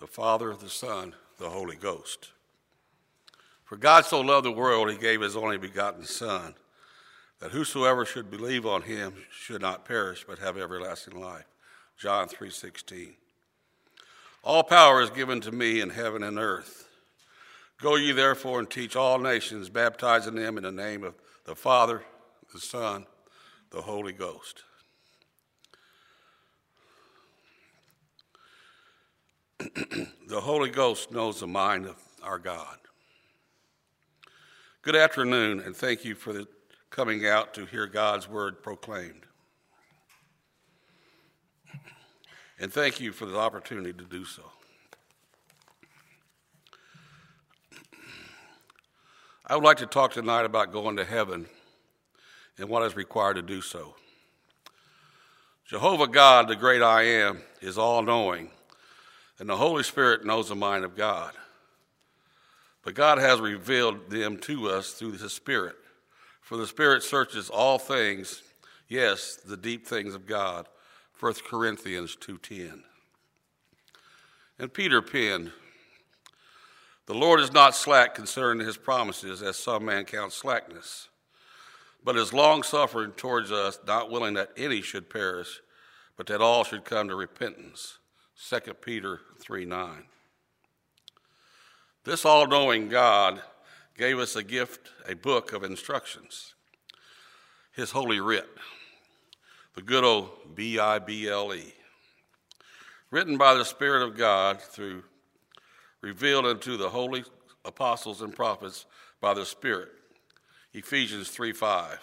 the Father, the Son, the Holy Ghost. For God so loved the world, he gave his only begotten Son, that whosoever should believe on him should not perish, but have everlasting life. John 3:16. All power is given to me in heaven and earth. Go ye therefore and teach all nations, baptizing them in the name of the Father, the Son, the Holy Ghost. The Holy Ghost knows the mind of our God. Good afternoon, and thank you for coming out to hear God's word proclaimed. And thank you for the opportunity to do so. I would like to talk tonight about going to heaven and what is required to do so. Jehovah God, the great I Am, is all-knowing, and the Holy Spirit knows the mind of God. But God has revealed them to us through his Spirit. For the Spirit searches all things, yes, the deep things of God. 1 Corinthians 2:10. And Peter penned, the Lord is not slack concerning his promises, as some man counts slackness, but is long-suffering towards us, not willing that any should perish, but that all should come to repentance. 2 Peter 3:9. This all-knowing God gave us a gift, a book of instructions, his holy writ, the good old Bible, written by the Spirit of God through revealed unto the holy apostles and prophets by the Spirit. Ephesians 3:5.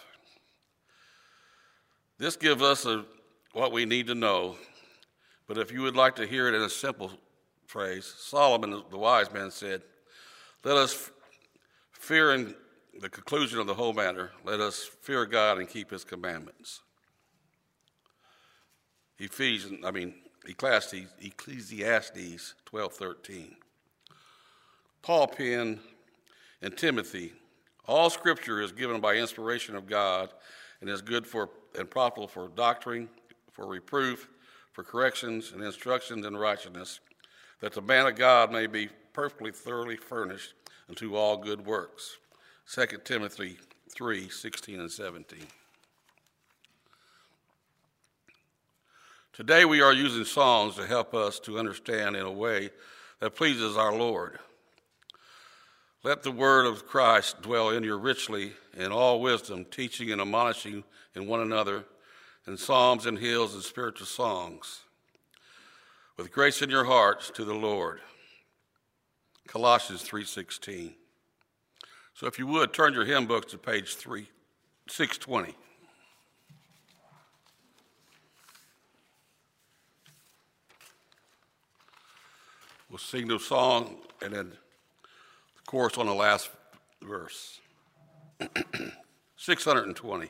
This gives us what we need to know, but if you would like to hear it in a simple phrase, Solomon, the wise man, said, let us fear in the conclusion of the whole matter, let us fear God and keep his commandments. Ecclesiastes 12:13. Paul penned in Timothy, all scripture is given by inspiration of God and is good for and profitable for doctrine, for reproof, for corrections and instructions in righteousness, that the man of God may be perfectly thoroughly furnished unto all good works. 2 Timothy 3:16 and 17. Today we are using songs to help us to understand in a way that pleases our Lord. Let the word of Christ dwell in you richly in all wisdom, teaching and admonishing in one another in psalms and hymns and spiritual songs, with grace in your hearts to the Lord. Colossians 3:16. So if you would, turn your hymn books to page 620. We'll sing the song and then the chorus on the last verse. 620.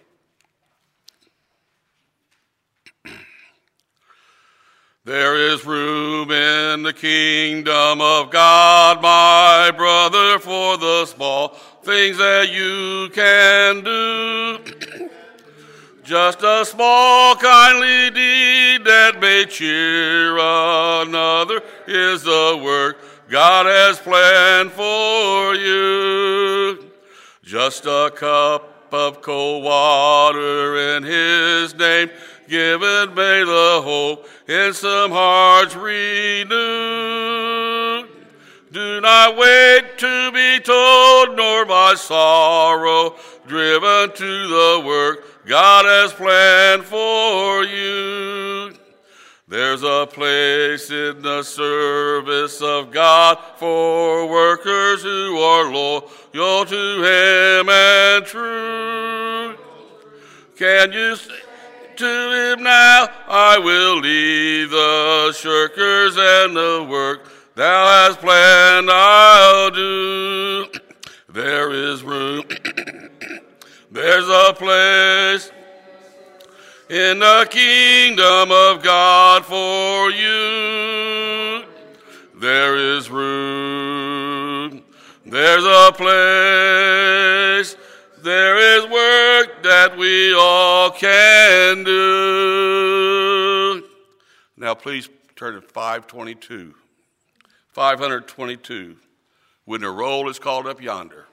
There is room in the kingdom of God, my brother, for the small things that you can do. Just a small kindly deed that may cheer another is the work God has planned for you. Just a cup of cold water in his name, given may the hope in some hearts renewed. Do not wait to be told, nor by sorrow driven to the work God has planned for you. There's a place in the service of God for workers who are loyal to him and true. Can you say to him now, I will leave the shirkers and the work thou hast planned I'll do. There is room, there's a place in the kingdom of God for you. There is room, there's a place, there is work that we all can do. Now please turn to 522. 522, when the roll is called up yonder.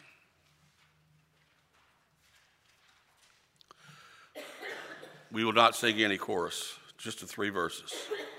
We will not sing any chorus, just the 3 verses.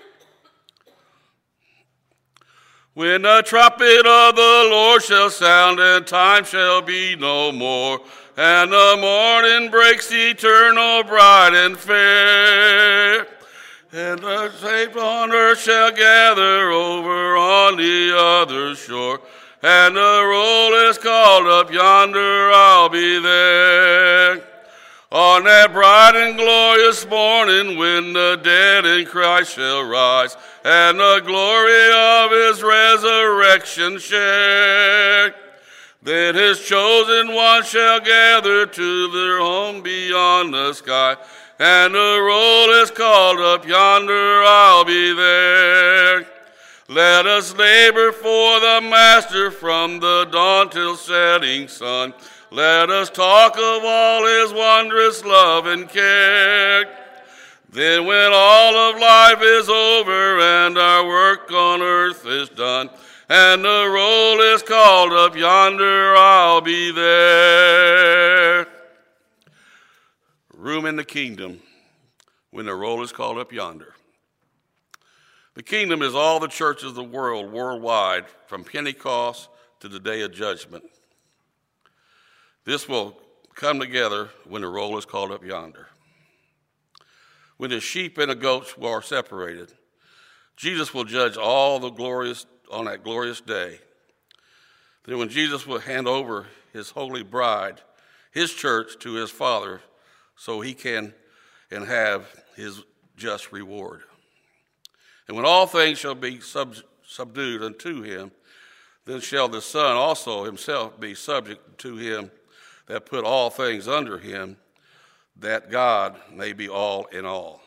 When the trumpet of the Lord shall sound, and time shall be no more, and the morning breaks eternal, bright and fair, and the saints on earth shall gather over on the other shore, and the roll is called up yonder, I'll be there. On that bright and glorious morning, when the dead in Christ shall rise, and the glory of his resurrection share, then his chosen ones shall gather to their home beyond the sky, and the roll is called up yonder, I'll be there. Let us labor for the Master from the dawn till setting sun. Let us talk of all his wondrous love and care. Then when all of life is over and our work on earth is done, and the roll is called up yonder, I'll be there. Room in the kingdom when the roll is called up yonder. The kingdom is all the churches of the world worldwide, from Pentecost to the day of judgment. This will come together when the roll is called up yonder. When the sheep and the goats are separated, Jesus will judge all the glorious on that glorious day. Then when Jesus will hand over his holy bride, his church, to his Father, so he can and have his just reward. And when all things shall be subdued unto him, then shall the Son also himself be subject to him that put all things under him, that God may be all in all.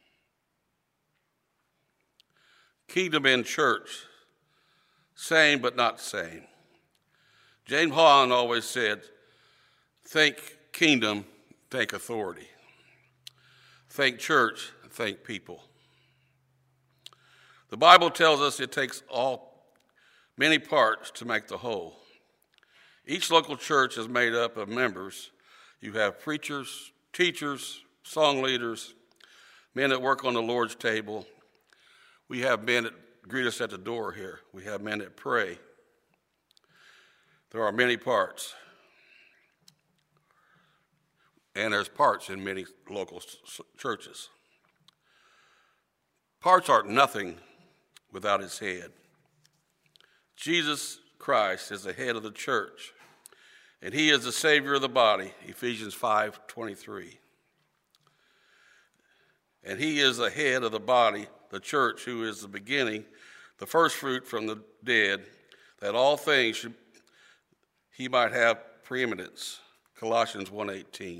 Kingdom and church, same but not same. James Hahn always said, think kingdom, think authority. Think church, think people. The Bible tells us it takes many parts to make the whole. Each local church is made up of members. You have preachers, teachers, song leaders, men that work on the Lord's table. We have men that greet us at the door here. We have men that pray. There are many parts. And there's parts in many local churches. Parts are nothing without his head. Jesus Christ is the head of the church, and he is the Savior of the body, Ephesians 5:23. And he is the head of the body, the church, who is the beginning, the first fruit from the dead, that all things he might have preeminence, Colossians 1:18.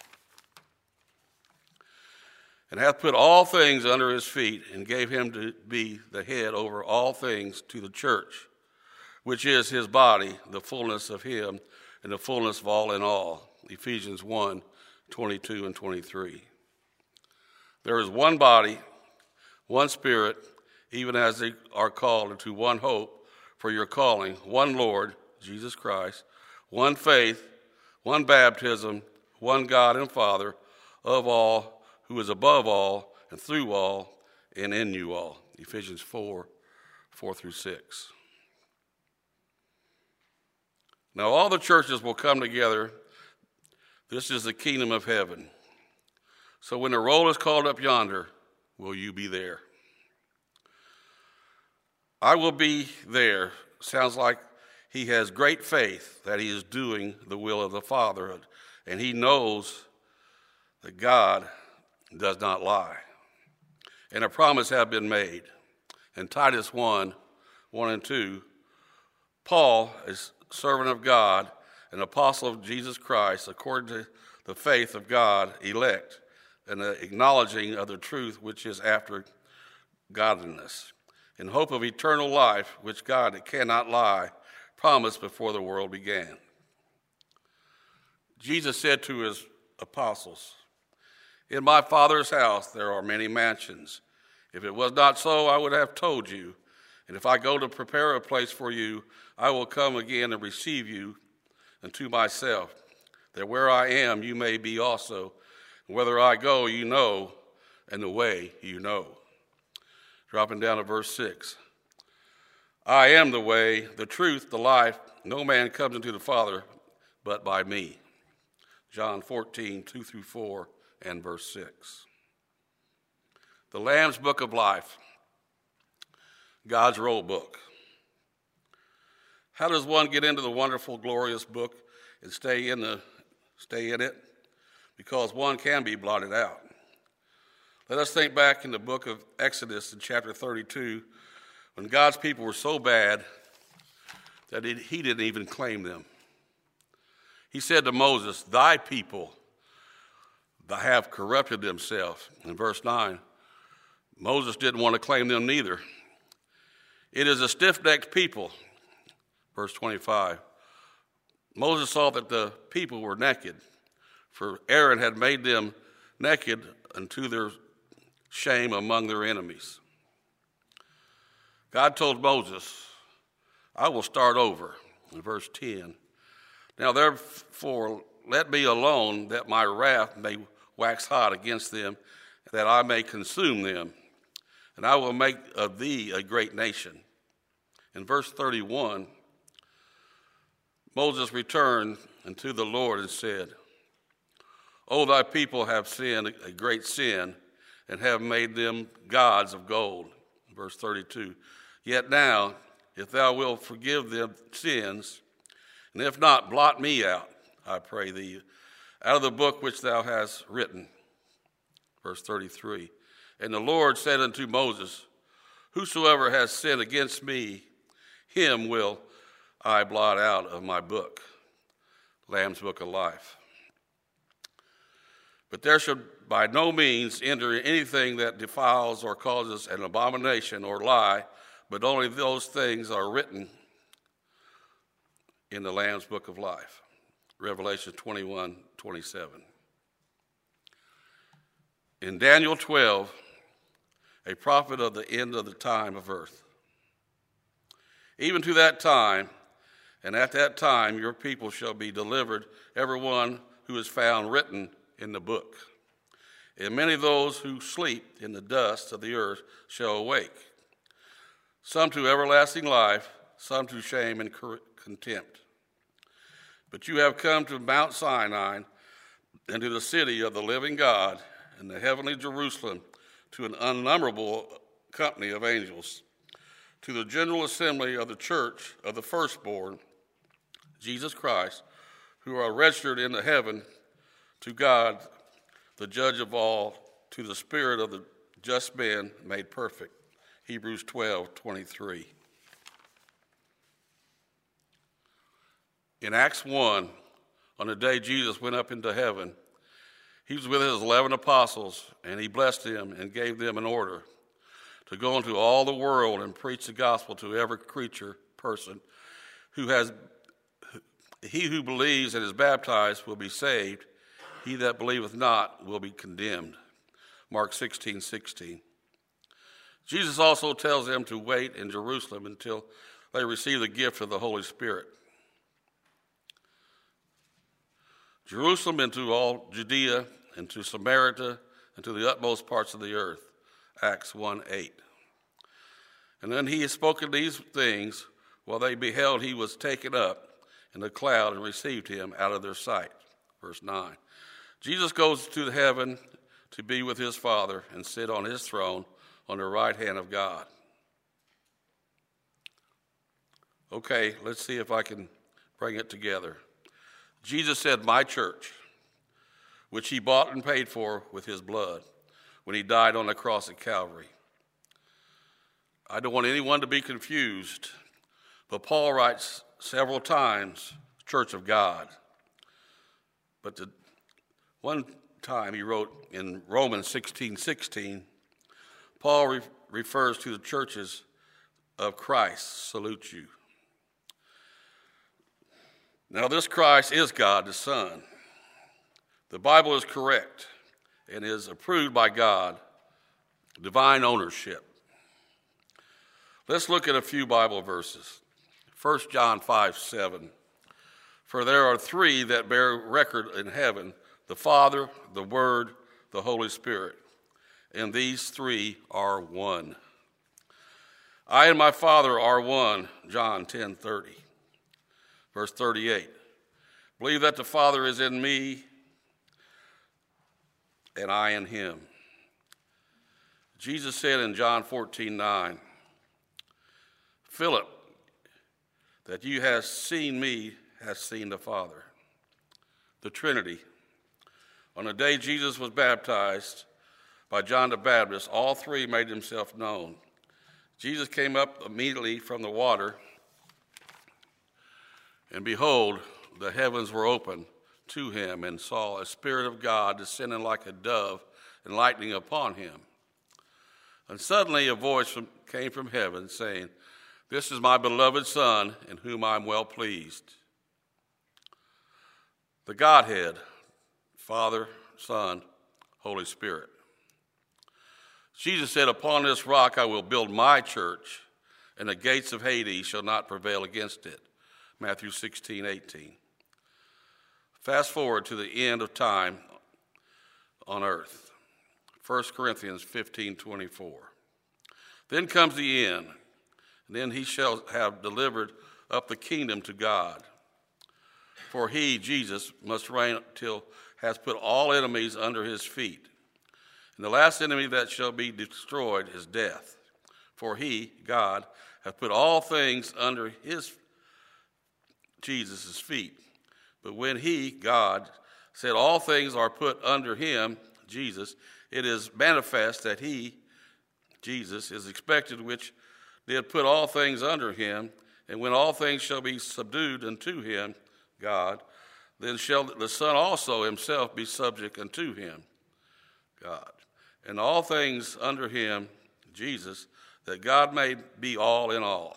And hath put all things under his feet, and gave him to be the head over all things to the church, which is his body, the fullness of him, and the fullness of all in all. Ephesians 1:22 and 23. There is one body, one Spirit, even as they are called into one hope for your calling, one Lord, Jesus Christ, one faith, one baptism, one God and Father of all, who is above all and through all and in you all. Ephesians 4:4-6. Now all the churches will come together. This is the kingdom of heaven. So when the roll is called up yonder, will you be there? I will be there. Sounds like he has great faith that he is doing the will of the Father, and he knows that God does not lie. And a promise have been made. In Titus 1:1-2, Paul is servant of God, an apostle of Jesus Christ, according to the faith of God, elect, and the acknowledging of the truth which is after godliness, in hope of eternal life, which God, that cannot lie, promised before the world began. Jesus said to his apostles, in my Father's house there are many mansions. If it was not so, I would have told you. And if I go to prepare a place for you, I will come again and receive you unto myself, that where I am you may be also. And whither I go you know, and the way you know. Dropping down to verse 6. I am the way, the truth, the life. No man comes into the Father but by me. John 14, 2 through 4, and verse 6. The Lamb's Book of Life, God's roll book. How does one get into the wonderful, glorious book and stay in it? Because one can be blotted out. Let us think back in the book of Exodus in chapter 32, when God's people were so bad that he didn't even claim them. He said to Moses, thy people have corrupted themselves. In verse 9, Moses didn't want to claim them neither. It is a stiff-necked people. Verse 25, Moses saw that the people were naked, for Aaron had made them naked unto their shame among their enemies. God told Moses, I will start over. In verse 10, now therefore let me alone, that my wrath may wax hot against them, that I may consume them, and I will make of thee a great nation. In verse 31, Moses returned unto the Lord and said, O thy people have sinned a great sin, and have made them gods of gold. Verse 32, yet now, if thou wilt forgive them sins, and if not, blot me out, I pray thee, out of the book which thou hast written. Verse 33, and the Lord said unto Moses, whosoever has sinned against me, him will I blot out of my book. Lamb's Book of Life. But there should by no means enter anything that defiles or causes an abomination or lie, but only those things are written in the Lamb's Book of Life. Revelation 21:27. In Daniel 12, a prophet of the end of the time of earth. Even to that time, and at that time your people shall be delivered, every one who is found written in the book. And many of those who sleep in the dust of the earth shall awake, some to everlasting life, some to shame and contempt. But you have come to Mount Sinai and to the city of the living God and the heavenly Jerusalem, to an unnumberable company of angels, to the general assembly of the church of the firstborn, Jesus Christ, who are registered in the heaven, to God, the judge of all, to the spirit of the just men made perfect. Hebrews 12:23. In Acts 1, on the day Jesus went up into heaven, he was with his 11 apostles, and he blessed them and gave them an order to go into all the world and preach the gospel to every person he who believes and is baptized will be saved. He that believeth not will be condemned. Mark 16:16. Jesus also tells them to wait in Jerusalem until they receive the gift of the Holy Spirit. Jerusalem into all Judea, into Samaria, and to the utmost parts of the earth. Acts 1:8. And then he has spoken these things while they beheld he was taken up in the cloud and received him out of their sight. Verse 9. Jesus goes to heaven to be with his Father and sit on his throne on the right hand of God. Okay, let's see if I can bring it together. Jesus said, my church, which he bought and paid for with his blood when he died on the cross at Calvary. I don't want anyone to be confused, but Paul writes several times, church of God. But one time he wrote in Romans 16:16, Paul refers to the churches of Christ, salute you. Now this Christ is God the Son. The Bible is correct and is approved by God, divine ownership. Let's look at a few Bible verses. 1 John 5:7. For there are three that bear record in heaven, the Father, the Word, the Holy Spirit, and these three are one. I and my Father are one, John 10:30. Verse 38. Believe that the Father is in me and I in him. Jesus said in John 14:9, Philip, that you have seen me, has seen the Father. The Trinity. On the day Jesus was baptized by John the Baptist, all three made themselves known. Jesus came up immediately from the water, and behold, the heavens were opened to him, and saw a Spirit of God descending like a dove and lighting upon him. And suddenly a voice came from heaven saying, This is my beloved Son, in whom I am well pleased. The Godhead, Father, Son, Holy Spirit. Jesus said, Upon this rock I will build my church, and the gates of Hades shall not prevail against it. Matthew 16:18. Fast forward to the end of time on earth. 1 Corinthians 15:24. Then comes the end, and then he shall have delivered up the kingdom to God. For he, Jesus, must reign till has put all enemies under his feet. And the last enemy that shall be destroyed is death. For he, God, hath put all things under his, Jesus' feet. But when he, God, said all things are put under him, Jesus, it is manifest that he, Jesus, is expected which did put all things under him. And when all things shall be subdued unto him, God, then shall the Son also himself be subject unto him, God. And all things under him, Jesus, that God may be all in all.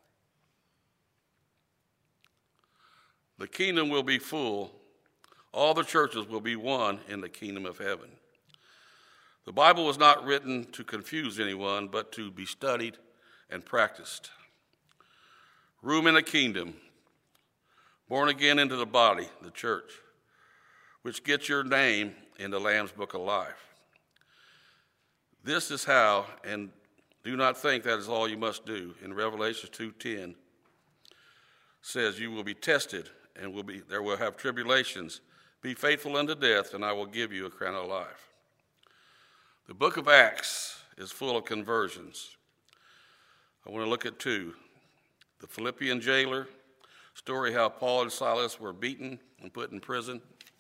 The kingdom will be full. All the churches will be one in the kingdom of heaven. The Bible was not written to confuse anyone, but to be studied and practiced. Room in the kingdom. Born again into the body, the church, which gets your name in the Lamb's Book of Life. This is how, and do not think that is all you must do. In Revelation 2:10 says, you will be tested, and there will have tribulations. Be faithful unto death, and I will give you a crown of life. The book of Acts is full of conversions. I want to look at two. The Philippian jailer, story how Paul and Silas were beaten and put in prison.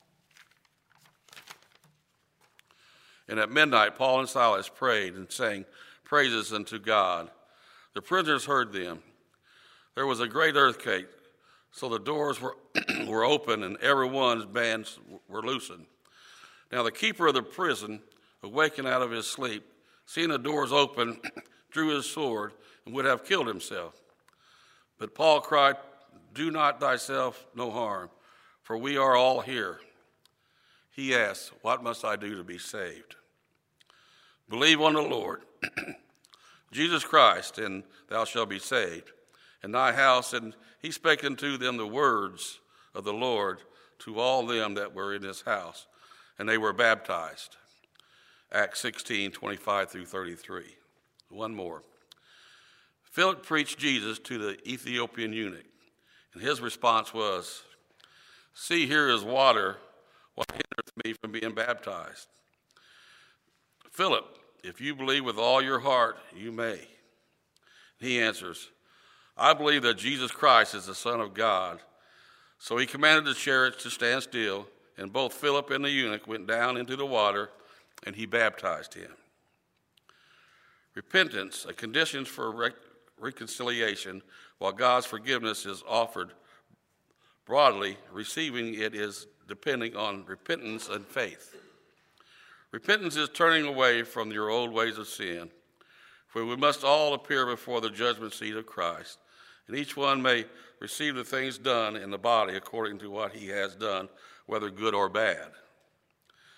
And at midnight, Paul and Silas prayed and sang praises unto God. The prisoners heard them. There was a great earthquake, so the doors were open and everyone's bands were loosened. Now the keeper of the prison, awakened out of his sleep, seeing the doors open, drew his sword and would have killed himself. But Paul cried, Do not thyself no harm, for we are all here. He asked, What must I do to be saved? Believe on the Lord Jesus Christ, and thou shalt be saved, and thy house. And he spake unto them the words of the Lord to all them that were in his house, and they were baptized. Acts 16:25-33. One more. Philip preached Jesus to the Ethiopian eunuch, and his response was, See, here is water. What hindereth me from being baptized? Philip, if you believe with all your heart, you may. He answers, I believe that Jesus Christ is the Son of God. So he commanded the chariots to stand still, and both Philip and the eunuch went down into the water, and he baptized him. Repentance, a condition for reconciliation, while God's forgiveness is offered broadly, receiving it is depending on repentance and faith. Repentance is turning away from your old ways of sin, for we must all appear before the judgment seat of Christ, and each one may receive the things done in the body according to what he has done, whether good or bad.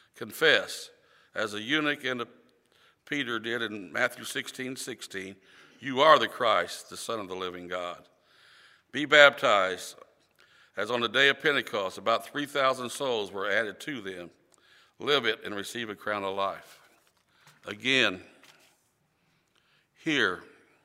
Confess, as the eunuch and Peter did in Matthew 16:16, You are the Christ, the Son of the living God. Be baptized, as on the day of Pentecost, about 3,000 souls were added to them. Live it and receive a crown of life. Again, hear.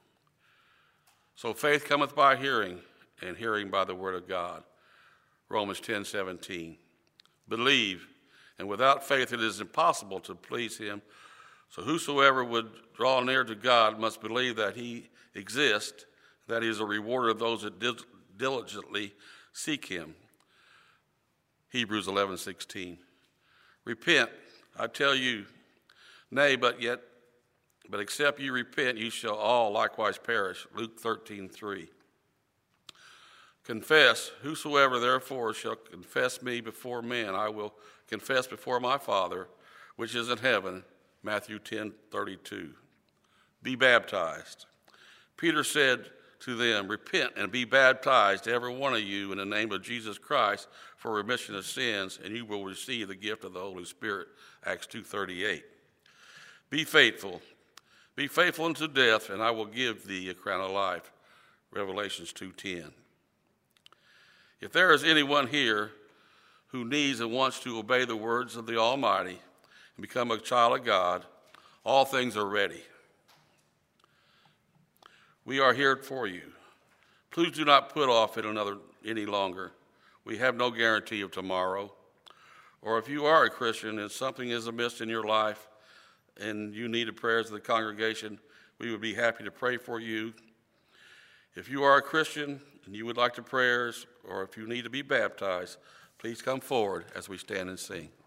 So faith cometh by hearing, and hearing by the word of God. Romans 10:17. Believe, and without faith it is impossible to please him. So whosoever would draw near to God must believe that he exists, that he is a rewarder of those that diligently seek him. Hebrews 11:16. Repent, I tell you, nay, but except you repent, you shall all likewise perish. Luke 13:3. Confess, whosoever therefore shall confess me before men, I will confess before my Father, which is in heaven. Matthew 10:32. Be baptized. Peter said to them, repent and be baptized, every one of you, in the name of Jesus Christ for remission of sins, and you will receive the gift of the Holy Spirit. Acts 2:38. Be faithful. Be faithful unto death, and I will give thee a crown of life. Revelations 2:10. If there is anyone here who needs and wants to obey the words of the Almighty and become a child of God, all things are ready. We are here for you. Please do not put off it any longer. We have no guarantee of tomorrow. Or if you are a Christian and something is amiss in your life and you need the prayers of the congregation, we would be happy to pray for you. If you are a Christian and you would like the prayers, or if you need to be baptized, please come forward as we stand and sing.